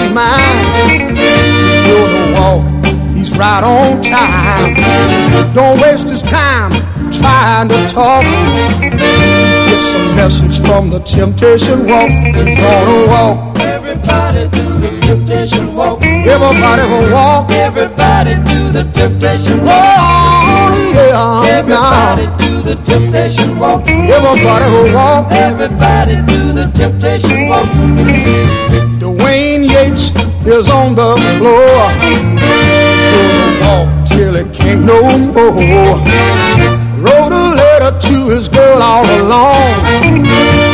his mind. You're the walk, he's right on time. Don't waste his time trying to talk. It's a message from the temptation walk. We're gonna walk. Everybody do the temptation walk. Everybody will walk. Everybody do the temptation walk. Oh, yeah. Everybody do the temptation walk. Everybody will walk. Everybody do the temptation walk. Dwayne Yates is on the floor. Gonna walk till he can't no more. Wrote a letter to his girl all alone.